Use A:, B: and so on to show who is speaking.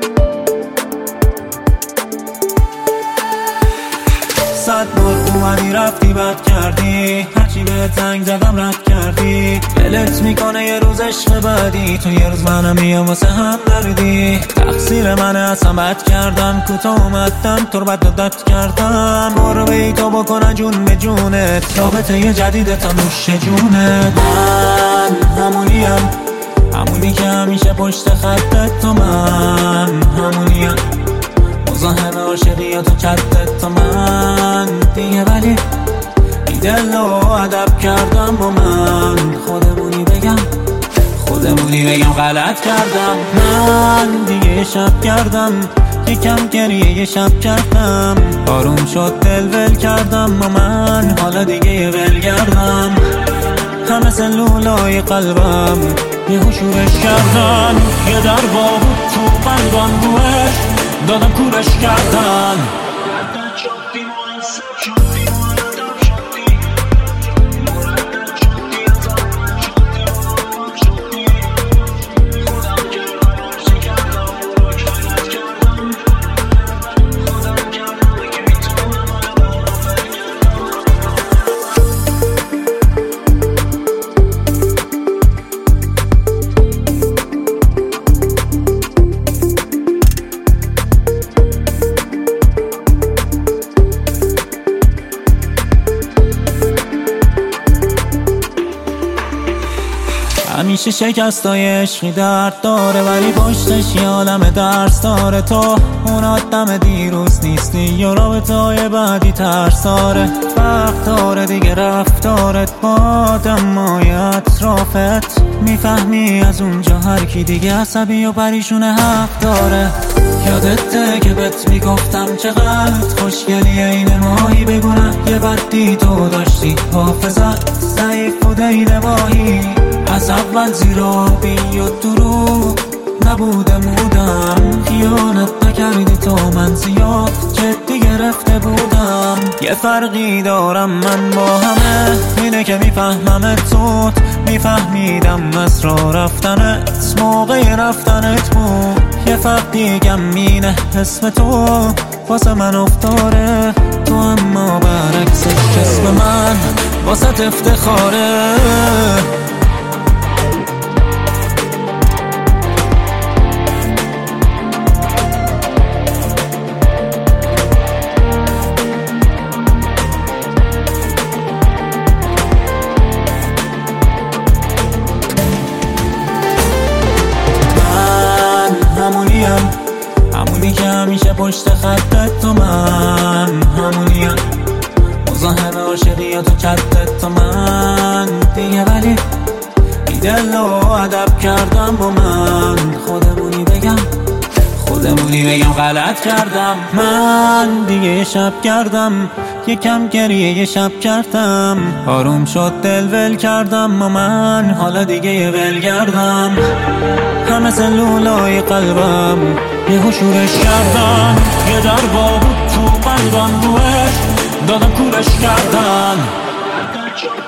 A: صد بار اومدی رفتی بد کردی، هرچی به زنگ زدم رد کردی. دلت میکنه یه روز عشق بعدی، تو یه روز منم میام واسه هم دردی. تقصیر منه اصلا بد کردم، کوتاه اومدم تو رو بدت کردم. برو بی تو بکنه جون به جونت، رابطه یه جدید تا نوش جونت. من همونی که همیشه پشت خطت، تو من همونیم مزاحم عاشقیات و چتت، تو من دیگه ولی بی دل و ادب کردم با من. خودمونی بگم غلط کردم. من دیگه یه شب کردم، یکم گریه یه شب کردم. آروم شد دل ول کردم با من، حالا دیگه یه ول کردم. همه سلولای قلبم یه شورش کردن، یه در بود تو قلبم روش دادم کورش کردن. همیشه شکستای عشقی درد داره، ولی پشتش یه عالم درس داره. تو اون آدم دیروز نیستی، یا رابطه‌های بعدی ترساره. وقت داره دیگه رفتارت با آدمای اطرافت، میفهمی از اونجا هر کی دیگه عصبی و پریشونه حق داره. یادته که بهت میگفتم چقدر خوشگلی این ماهی، بگونه یه بدی تو داشتی، حافظت ضعیف و دین ماهی. از اول زیرابی و دروغ نبودم، خیانت نکردی تو، من زیاد جدی گرفته بودم. یه فرقی دارم من با همه، اینه که میفهمم زود، میفهمیدم اسرار رفتنت موقع رفتنت بود. یه فرق دیگم اینه اسم تو واسه من افتاره، تو اما برعکسش اسم من واسه افتخاره. همونی که همیشه پشت خطت، تو من همونیم مزاحم عاشقیات و چتت، تو من دیگه ولی بی دل و ادب کردم با من. خودمونی بگم غلط کردم. من دیگه یه شب کردم، یکم گریه یه شب کردم. آروم شد دل ول کردم با من، حالا دیگه یه ول کردم. همه سلولای قلبم یه شورش کردن، یه در بود تو قلبم روش دادم کورش کردن.